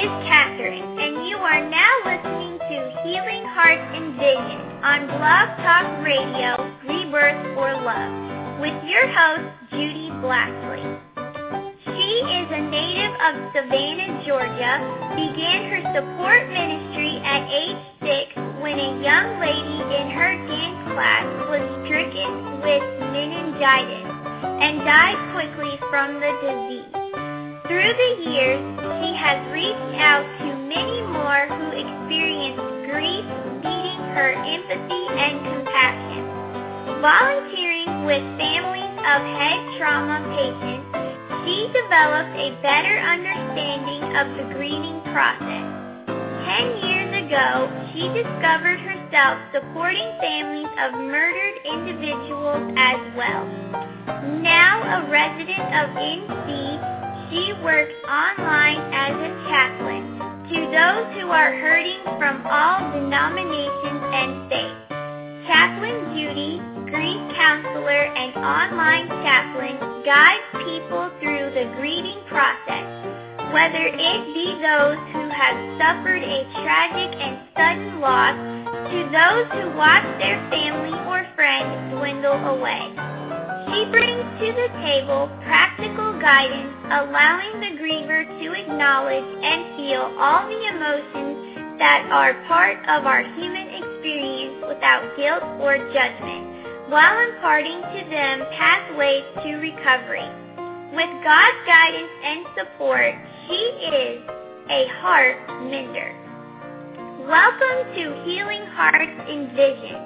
is Catherine, and you are now listening to Healing Hearts and Visions on Blog Talk Radio, Rebirth for Love, with your host, Judy Blackley. She is a native of Savannah, Georgia, began her support ministry at age 6 when a young lady in her dance class was stricken with meningitis and died quickly from the disease. Through the years, she has reached out to many more who experience grief, needing her empathy and compassion. Volunteering with families of head trauma patients, she developed a better understanding of the grieving process. 10 years ago, she discovered herself supporting families of murdered individuals as well. Now a resident of NC, she works online as a chaplain to those who are hurting from all denominations and faiths. Chaplain Judy, grief counselor and online chaplain, guides people through the grieving process, whether it be those who have suffered a tragic and sudden loss to those who watch their family or friends dwindle away. She brings to the table practical guidance, allowing the griever to acknowledge and feel all the emotions that are part of our human experience without guilt or judgment, while imparting to them pathways to recovery. With God's guidance and support, she is a heart mender. Welcome to Healing Hearts Envisioned.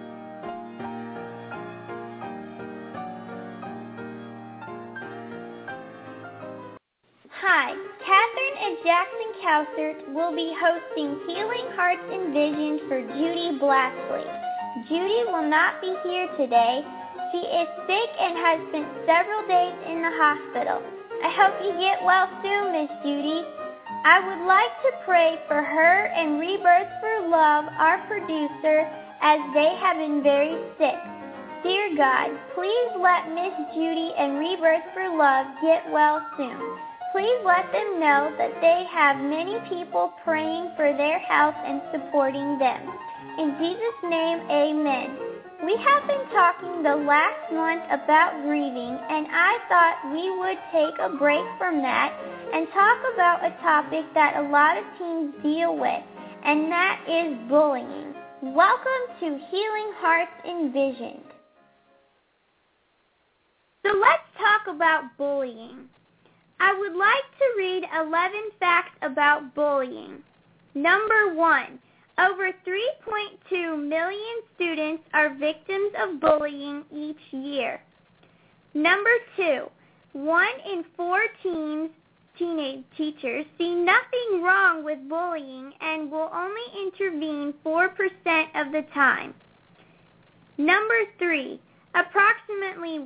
Hi, Catherine and Jackson Cowsert will be hosting Healing Hearts Envisioned for Judy Blackley. Judy will not be here today. She is sick and has spent several days in the hospital. I hope you get well soon, Miss Judy. I would like to pray for her and Rebirth for Love, our producer, as they have been very sick. Dear God, please let Miss Judy and Rebirth for Love get well soon. Please let them know that they have many people praying for their health and supporting them. In Jesus' name, amen. We have been talking the last month about grieving, and I thought we would take a break from that and talk about a topic that a lot of teens deal with, and that is bullying. Welcome to Healing Hearts Envisioned. So let's talk about bullying. I would like to read 11 facts about bullying. Number 1, over 3.2 million students are victims of bullying each year. Number 2, 1 in 4 teenage teachers see nothing wrong with bullying and will only intervene 4% of the time. Number 3, approximately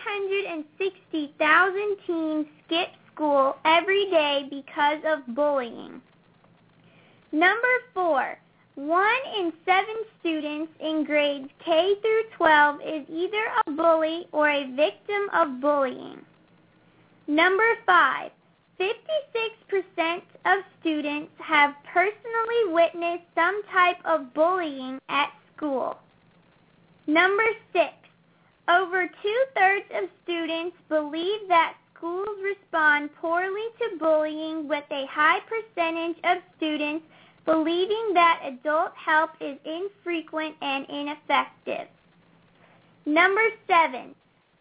160,000 teens skip school every day because of bullying. Number 4, 1 in 7 students in grades K through 12 is either a bully or a victim of bullying. Number 5, 56% of students have personally witnessed some type of bullying at school. Number 6, over 2/3 of students believe that schools respond poorly to bullying, with a high percentage of students believing that adult help is infrequent and ineffective. Number 7,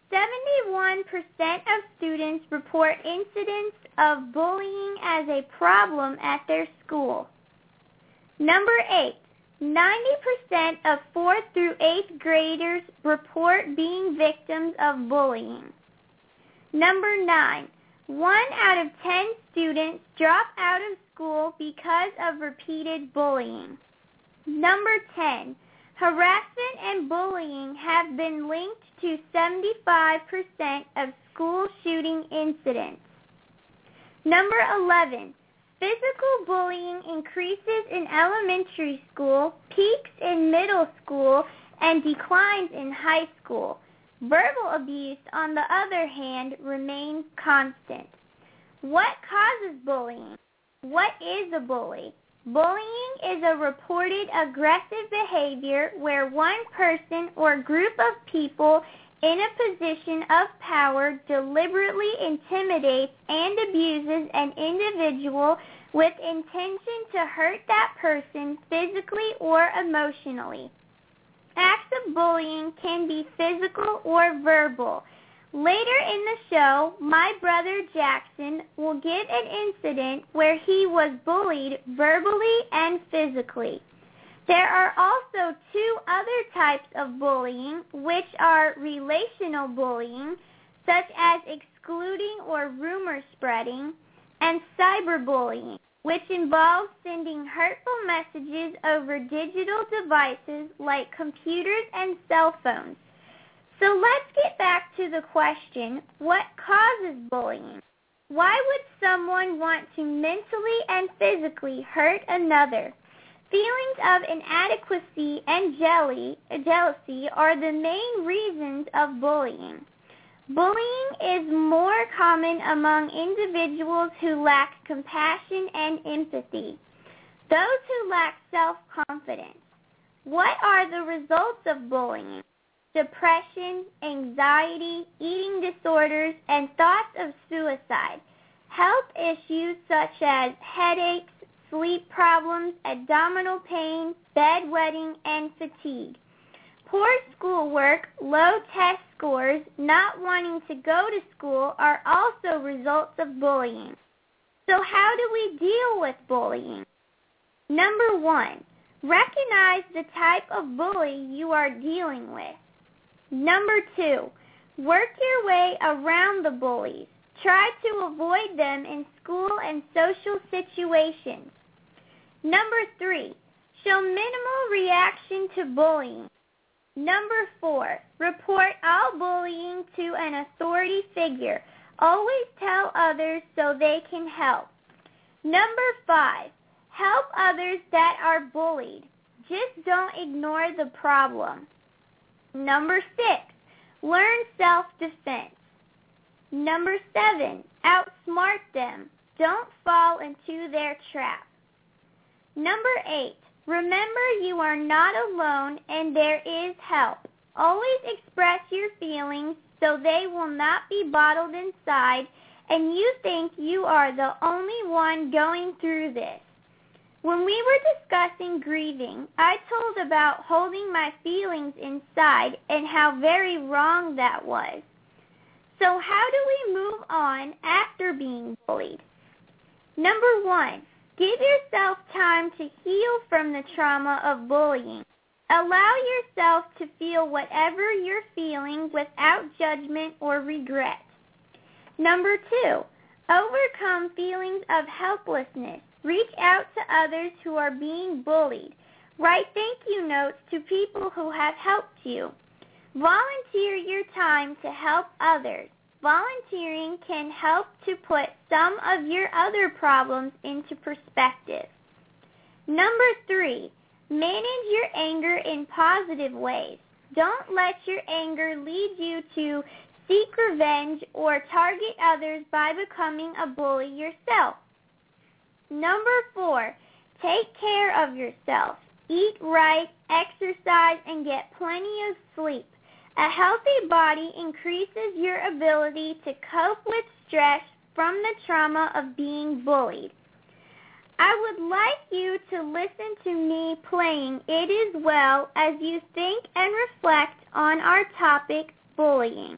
71% of students report incidents of bullying as a problem at their school. Number 8, 90% of 4th through 8th graders report being victims of bullying. Number 9, 1 out of 10 students drop out of school because of repeated bullying. Number 10, harassment and bullying have been linked to 75% of school shooting incidents. Number 11, physical bullying increases in elementary school, peaks in middle school, and declines in high school. Verbal abuse, on the other hand, remains constant. What causes bullying? what is a bully? Bullying is a reported aggressive behavior where one person or group of people in a position of power deliberately intimidates and abuses an individual with intention to hurt that person physically or emotionally. Acts of bullying can be physical or verbal. Later in the show, my brother Jackson will give an incident where he was bullied verbally and physically. There are also two other types of bullying, which are relational bullying, such as excluding or rumor spreading, and cyberbullying, which involves sending hurtful messages over digital devices like computers and cell phones. So let's get back to the question, what causes bullying? Why would someone want to mentally and physically hurt another? Feelings of inadequacy and jealousy are the main reasons of bullying. Bullying is more common among individuals who lack compassion and empathy, those who lack self-confidence. What are the results of bullying? Depression, anxiety, eating disorders, and thoughts of suicide. Health issues such as headaches, sleep problems, abdominal pain, bedwetting, and fatigue. Poor schoolwork, low test scores, not wanting to go to school are also results of bullying. So how do we deal with bullying? Number 1, recognize the type of bully you are dealing with. Number 2, work your way around the bullies. Try to avoid them in school and social situations. Number 3, show minimal reaction to bullying. Number 4, report all bullying to an authority figure. Always tell others so they can help. Number 5, help others that are bullied. Just don't ignore the problem. Number 6, learn self-defense. Number 7, outsmart them. Don't fall into their trap. Number 8, remember you are not alone and there is help. Always express your feelings so they will not be bottled inside and you think you are the only one going through this. When we were discussing grieving, I told about holding my feelings inside and how very wrong that was. So how do we move on after being bullied? Number 1, give yourself time to heal from the trauma of bullying. Allow yourself to feel whatever you're feeling without judgment or regret. Number 2, overcome feelings of helplessness. Reach out to others who are being bullied. Write thank you notes to people who have helped you. Volunteer your time to help others. Volunteering can help to put some of your other problems into perspective. Number 3, manage your anger in positive ways. Don't let your anger lead you to seek revenge or target others by becoming a bully yourself. Number 4, take care of yourself. Eat right, exercise, and get plenty of sleep. A healthy body increases your ability to cope with stress from the trauma of being bullied. I would like you to listen to me playing It Is Well as you think and reflect on our topic, bullying.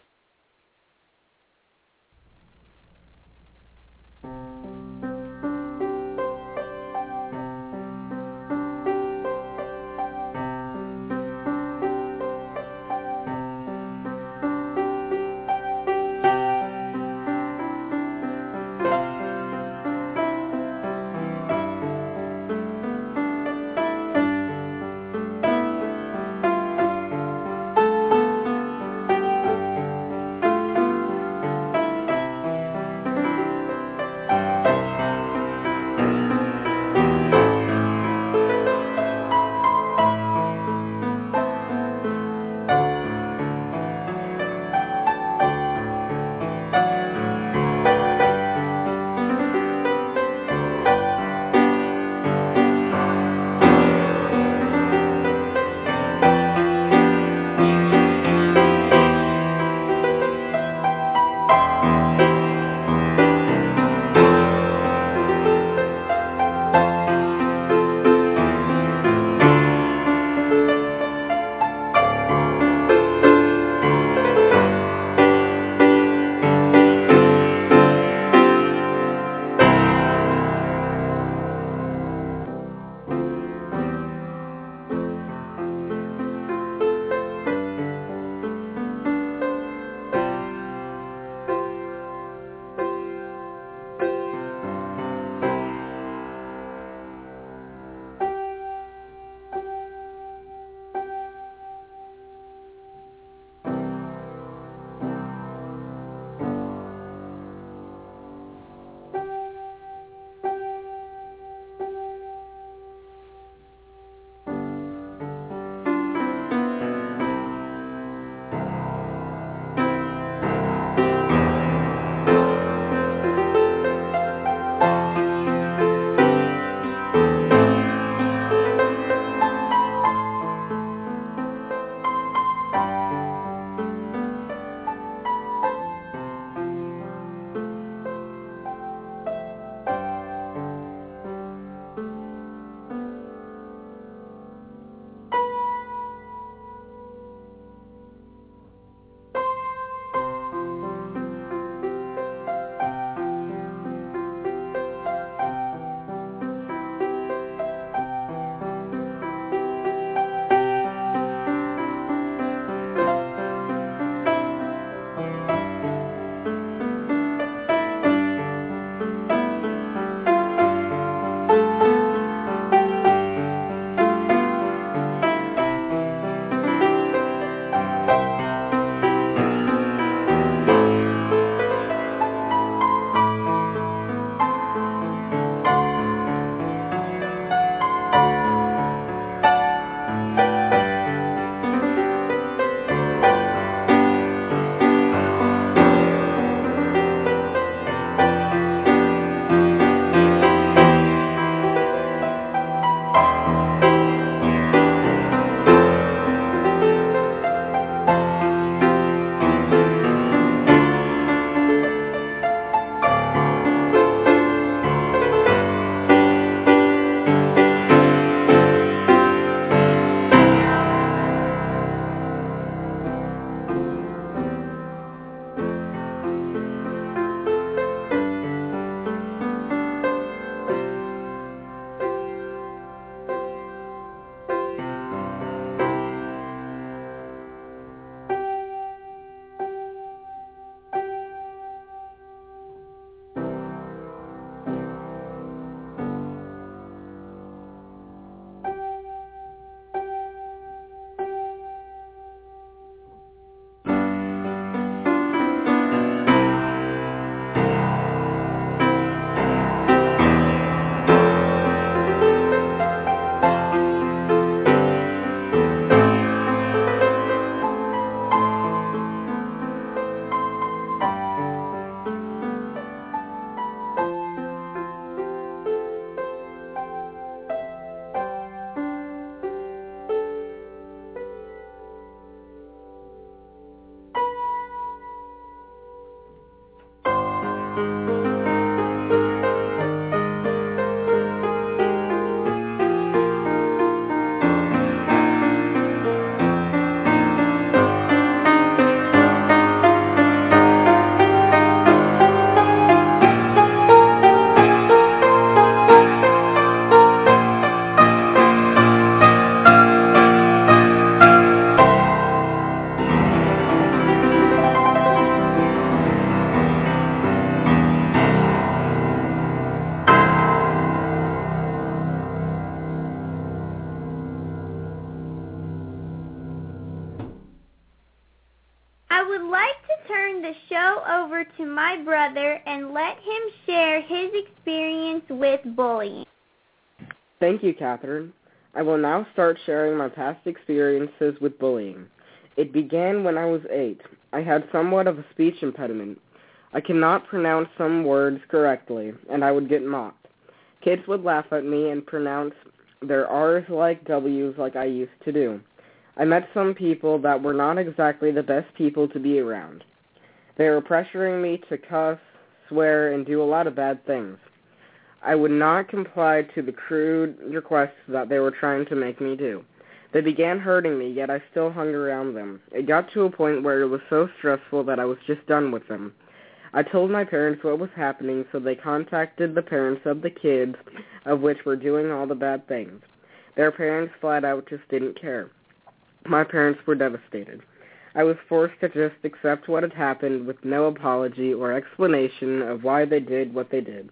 would like to turn the show over to my brother and let him share his experience with bullying. Thank you, Catherine. I will now start sharing my past experiences with bullying. It began when I was 8. I had somewhat of a speech impediment. I cannot pronounce some words correctly, and I would get mocked. Kids would laugh at me and pronounce their R's like W's like I used to do. I met some people that were not exactly the best people to be around. They were pressuring me to cuss, swear, and do a lot of bad things. I would not comply to the crude requests that they were trying to make me do. They began hurting me, yet I still hung around them. It got to a point where it was so stressful that I was just done with them. I told my parents what was happening, so they contacted the parents of the kids of which were doing all the bad things. Their parents flat out just didn't care. My parents were devastated. I was forced to just accept what had happened with no apology or explanation of why they did what they did.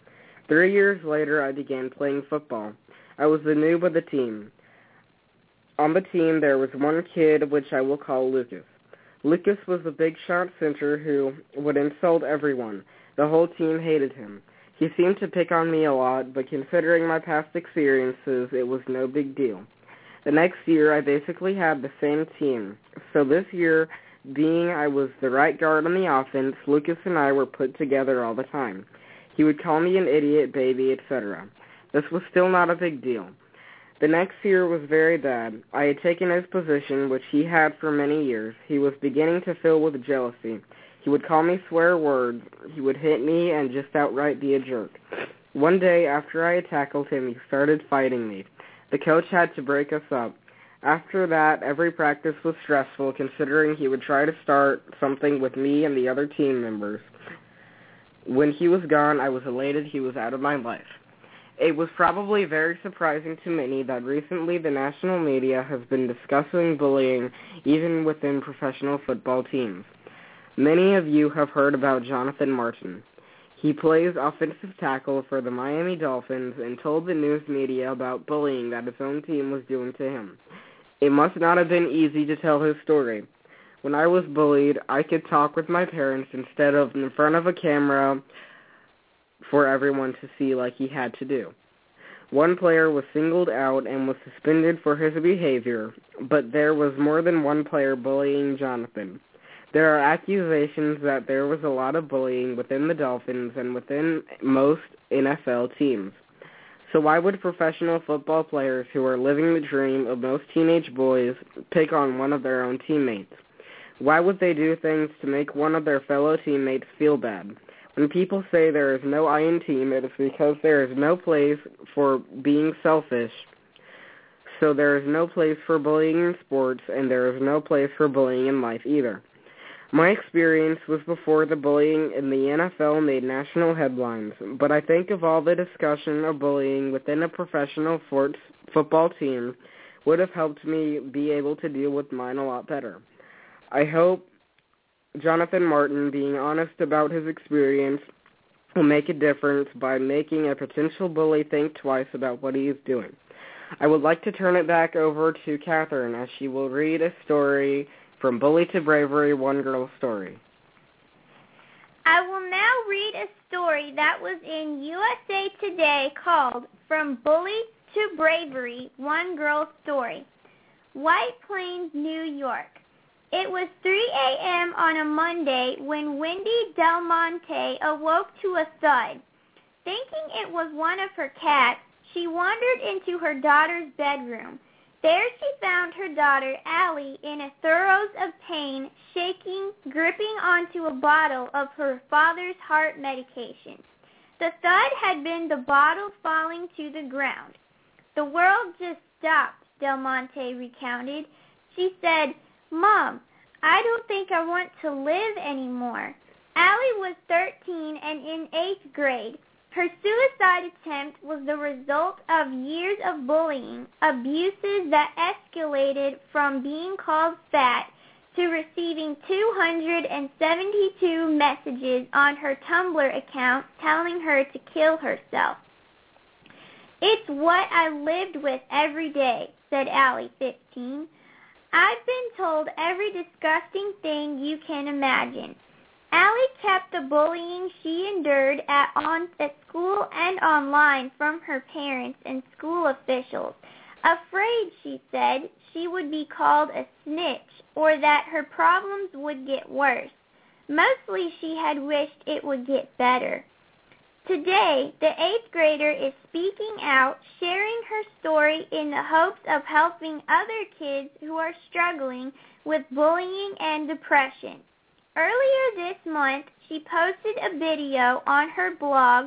3 years later, I began playing football. I was the noob of the team. On the team, there was one kid, which I will call Lucas. Lucas was a big shot center who would insult everyone. The whole team hated him. He seemed to pick on me a lot, but considering my past experiences, it was no big deal. The next year, I basically had the same team. So this year, being I was the right guard on the offense, Lucas and I were put together all the time. He would call me an idiot, baby, etc. This was still not a big deal. The next year was very bad. I had taken his position, which he had for many years. He was beginning to fill with jealousy. He would call me swear words. He would hit me and just outright be a jerk. One day, after I had tackled him, he started fighting me. The coach had to break us up. After that, every practice was stressful, considering he would try to start something with me and the other team members. When he was gone, I was elated he was out of my life. It was probably very surprising to many that recently the national media has been discussing bullying even within professional football teams. Many of you have heard about Jonathan Martin. He plays offensive tackle for the Miami Dolphins and told the news media about bullying that his own team was doing to him. It must not have been easy to tell his story. When I was bullied, I could talk with my parents instead of in front of a camera for everyone to see like he had to do. One player was singled out and was suspended for his behavior, but there was more than one player bullying Jonathan. There are accusations that there was a lot of bullying within the Dolphins and within most NFL teams. So why would professional football players who are living the dream of most teenage boys pick on one of their own teammates? Why would they do things to make one of their fellow teammates feel bad? When people say there is no I in team, it is because there is no place for being selfish. So there is no place for bullying in sports, and there is no place for bullying in life either. My experience was before the bullying in the NFL made national headlines, but I think of all the discussion of bullying within a professional football team would have helped me be able to deal with mine a lot better. I hope Jonathan Martin being honest about his experience will make a difference by making a potential bully think twice about what he is doing. I would like to turn it back over to Catherine as she will read a story from Bully to Bravery, One Girl's Story. I will now read a story that was in USA Today called From Bully to Bravery, One Girl's Story. White Plains, New York. It was 3 a.m. on a Monday when Wendy Del Monte awoke to a thud. Thinking it was one of her cats, she wandered into her daughter's bedroom. There she found her daughter, Allie, in a throes of pain, shaking, gripping onto a bottle of her father's heart medication. The thud had been the bottle falling to the ground. The world just stopped, Del Monte recounted. She said, "Mom, I don't think I want to live anymore." Allie was 13 and in 8th grade. Her suicide attempt was the result of years of bullying, abuses that escalated from being called fat to receiving 272 messages on her Tumblr account telling her to kill herself. "It's what I lived with every day," said Allie, 15. I've been told every disgusting thing you can imagine. Allie kept the bullying she endured at school and online from her parents and school officials, afraid, she said, she would be called a snitch or that her problems would get worse. Mostly she had wished it would get better. Today, the 8th grader is speaking out, sharing her story in the hopes of helping other kids who are struggling with bullying and depression. Earlier this month, she posted a video on her blog,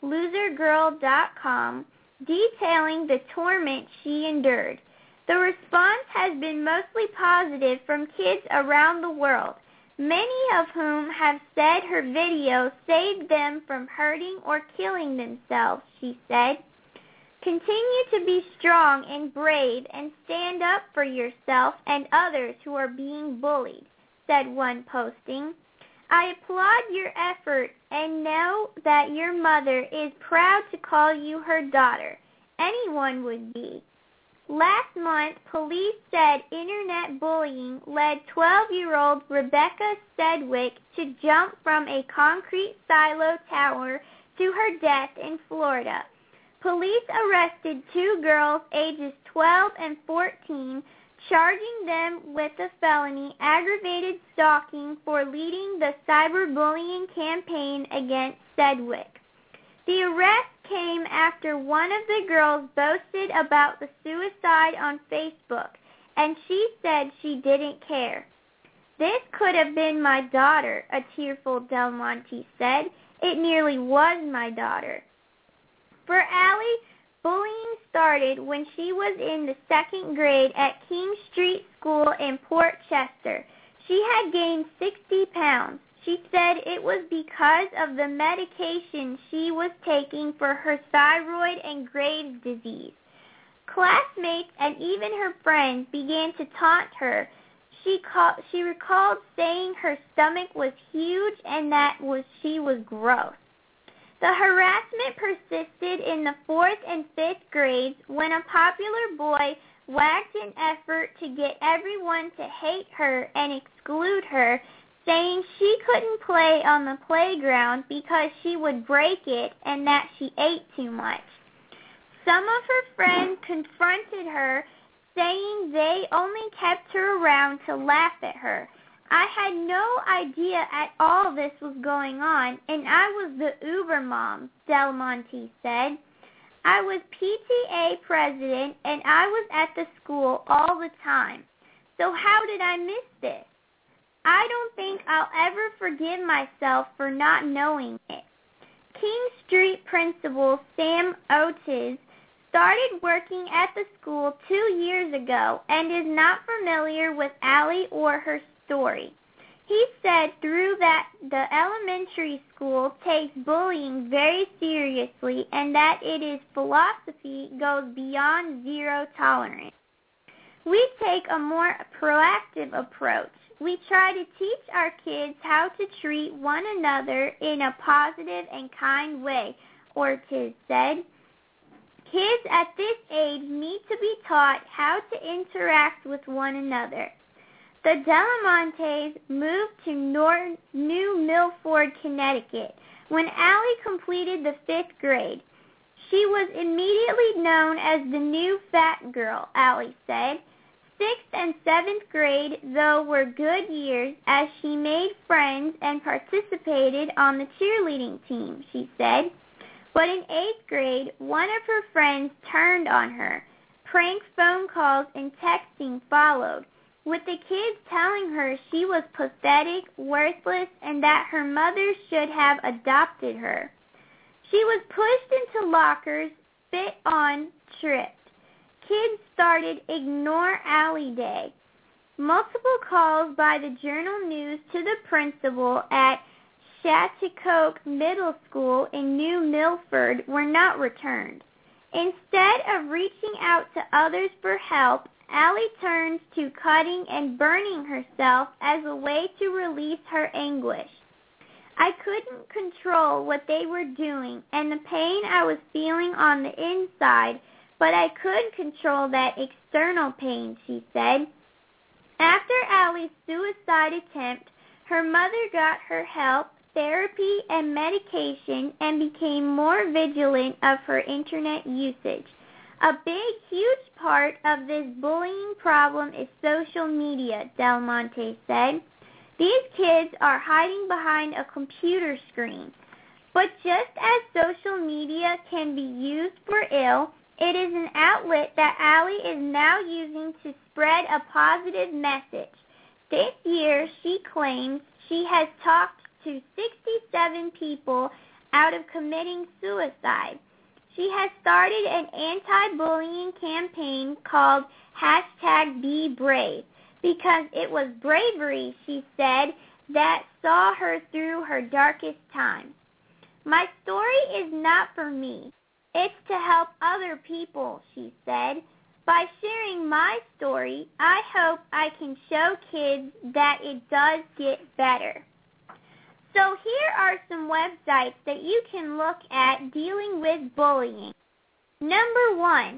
losergirl.com, detailing the torment she endured. The response has been mostly positive from kids around the world, many of whom have said her video saved them from hurting or killing themselves, she said. Continue to be strong and brave and stand up for yourself and others who are being bullied, said one posting. I applaud your efforts and know that your mother is proud to call you her daughter. Anyone would be. Last month, police said internet bullying led 12-year-old Rebecca Sedgwick to jump from a concrete silo tower to her death in Florida. Police arrested 2 girls ages 12 and 14, charging them with a felony aggravated stalking for leading the cyberbullying campaign against Sedgwick. The arrest came after one of the girls boasted about the suicide on Facebook, and she said she didn't care. This could have been my daughter, a tearful Del Monte said. It nearly was my daughter. For Allie, bullying started when she was in the 2nd grade at King Street School in Port Chester. She had gained 60 pounds. She said it was because of the medication she was taking for her thyroid and Graves' disease. Classmates and even her friends began to taunt her. She recalled saying her stomach was huge and that she was gross. The harassment persisted in the 4th and 5th grades when a popular boy wagged an effort to get everyone to hate her and exclude her, saying she couldn't play on the playground because she would break it and that she ate too much. Some of her friends confronted her, saying they only kept her around to laugh at her. I had no idea at all this was going on, and I was the Uber mom, Del Monte said. I was PTA president, and I was at the school all the time. So how did I miss this? I don't think I'll ever forgive myself for not knowing it. King Street principal Sam Otis started working at the school 2 years ago and is not familiar with Allie or her story. He said through that the elementary school takes bullying very seriously and that its philosophy goes beyond zero tolerance. We take a more proactive approach. We try to teach our kids how to treat one another in a positive and kind way, Ortiz said. Kids at this age need to be taught how to interact with one another. The Delamontes moved to New Milford, Connecticut, when Allie completed the 5th grade. She was immediately known as the new fat girl, Allie said. 6th and 7th grade, though, were good years as she made friends and participated on the cheerleading team, she said. But in 8th grade, one of her friends turned on her. Prank phone calls and texting followed, with the kids telling her she was pathetic, worthless, and that her mother should have adopted her. She was pushed into lockers, spit on, tripped. Kids started Ignore Allie Day. Multiple calls by the Journal News to the principal at Shattuck Middle School in New Milford were not returned. Instead of reaching out to others for help, Allie turned to cutting and burning herself as a way to release her anguish. I couldn't control what they were doing and the pain I was feeling on the inside, but I could control that external pain, she said. After Allie's suicide attempt, her mother got her help, therapy, and medication and became more vigilant of her internet usage. A big, huge part of this bullying problem is social media, Del Monte said. These kids are hiding behind a computer screen. But just as social media can be used for ill, it is an outlet that Allie is now using to spread a positive message. This year, she claims she has talked to 67 people out of committing suicide. She has started an anti-bullying campaign called #BeBrave because it was bravery, she said, that saw her through her darkest times. My story is not for me. It's to help other people, she said. By sharing my story, I hope I can show kids that it does get better. So here are some websites that you can look at dealing with bullying. Number 1,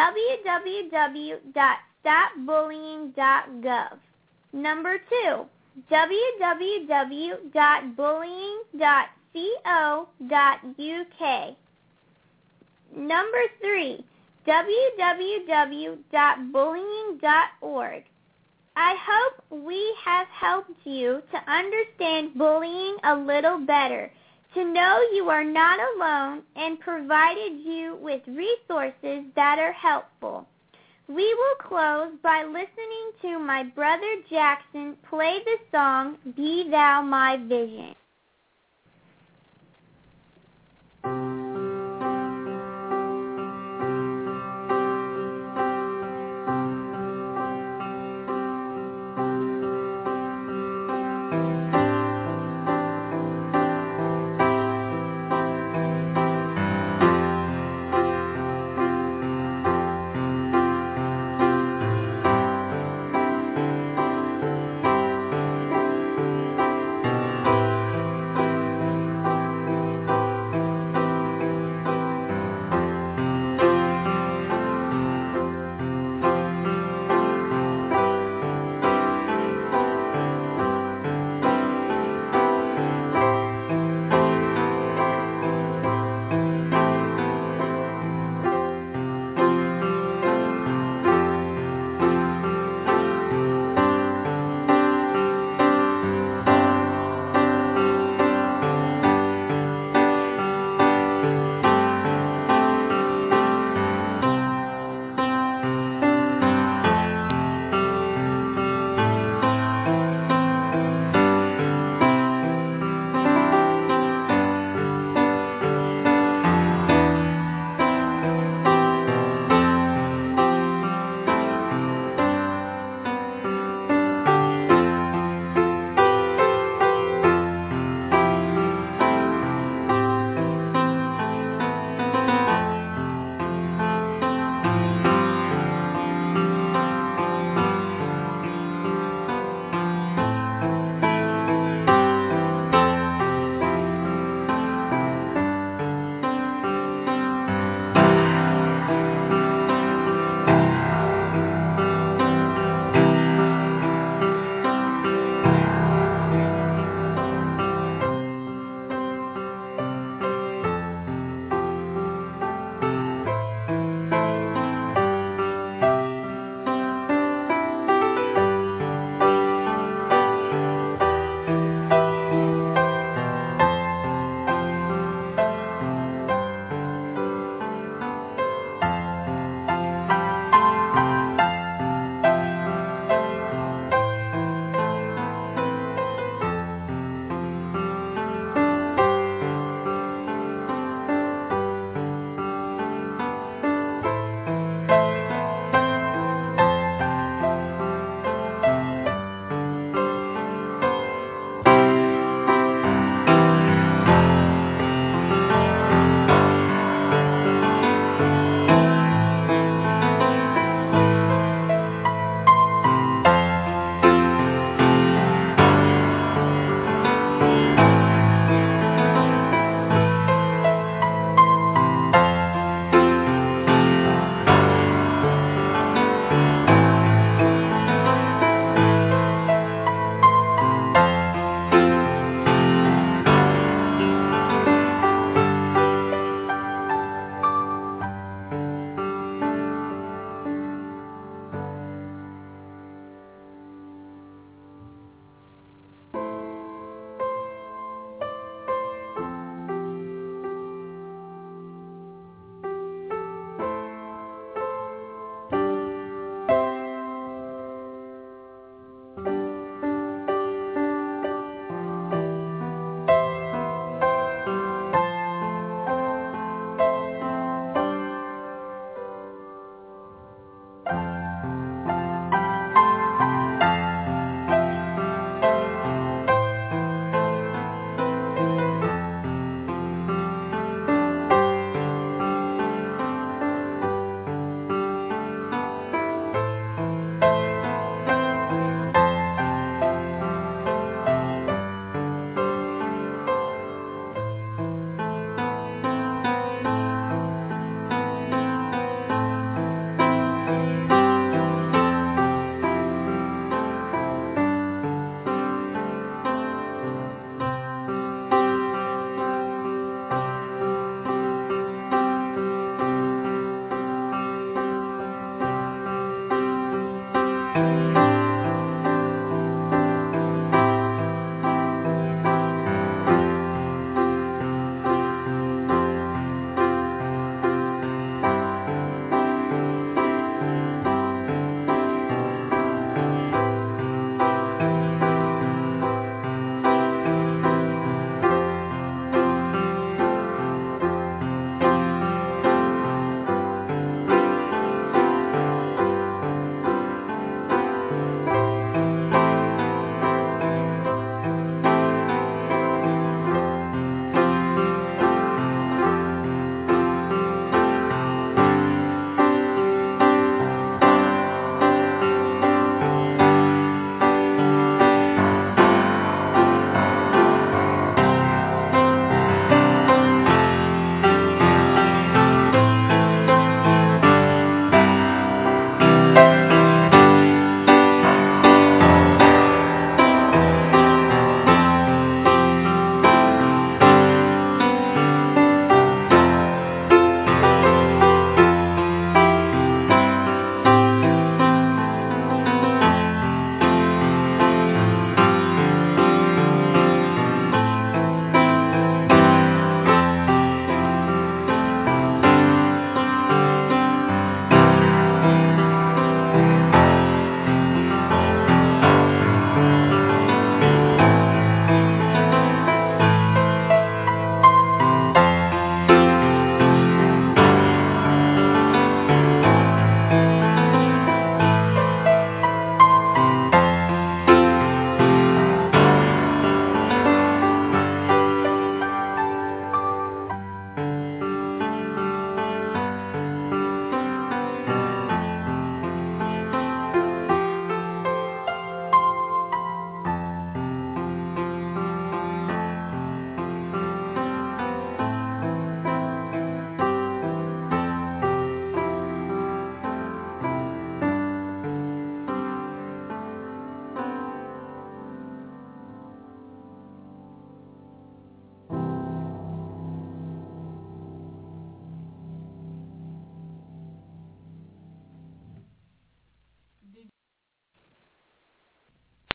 www.stopbullying.gov. Number 2, www.bullying.co.uk. Number 3, www.bullying.org. I hope we have helped you to understand bullying a little better, to know you are not alone, and provided you with resources that are helpful. We will close by listening to my brother Jackson play the song, Be Thou My Vision.